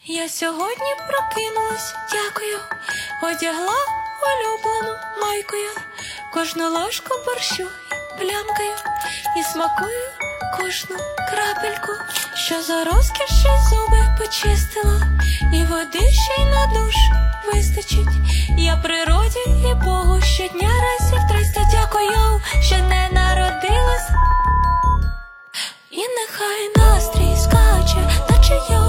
Я сьогодні прокинулась, дякую, одягла улюблену майкою, кожну ложку борщу плямкаю і смакую кожну крапельку, що за розкіші зуби почистила, і води ще й на душ вистачить. Я природі і Богу щодня разів 300 дякую, що не народилась. І нехай настрій скаче, наче я